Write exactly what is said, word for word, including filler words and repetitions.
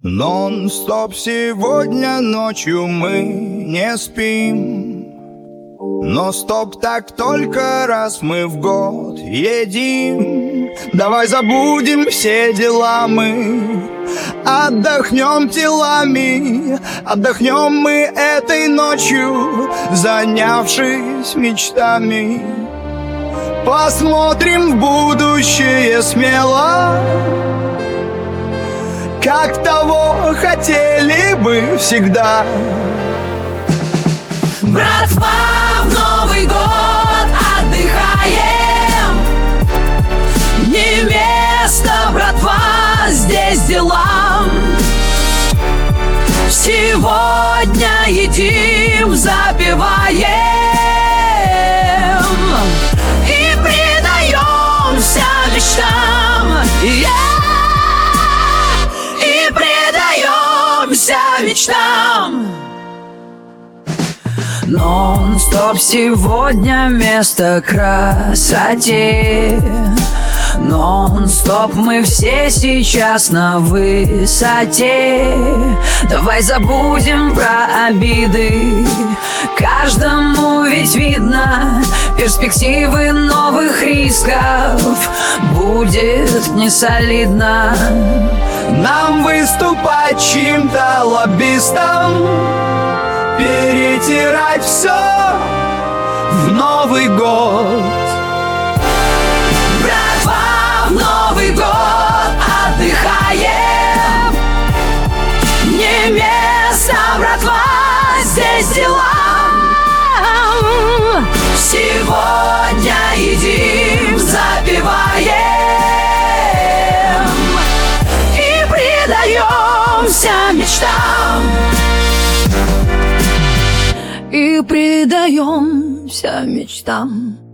Нон-стоп сегодня ночью мы не спим. Но стоп, так только раз мы в год едим. Давай забудем все дела мы, отдохнем телами. Отдохнем мы этой ночью, занявшись мечтами. Посмотрим в будущее смело, как того хотели бы всегда. Братва, в Новый год отдыхаем. Не место, братва, здесь делам. Сегодня едим, запиваем и предаемся мечтам. Yeah! И предаемся мечтам. Нон-стоп сегодня место красоте. Нон-стоп мы все сейчас на высоте. Давай забудем про обиды. Каждому ведь видно перспективы новых рисков. Будет не солидно нам выступать чьим-то лоббистом, перетирать все в Новый год. Братва, в Новый год отдыхаем. Не место, братва, здесь делам. Сегодня едим, запиваем и предаемся мечтам. И предаемся мечтам.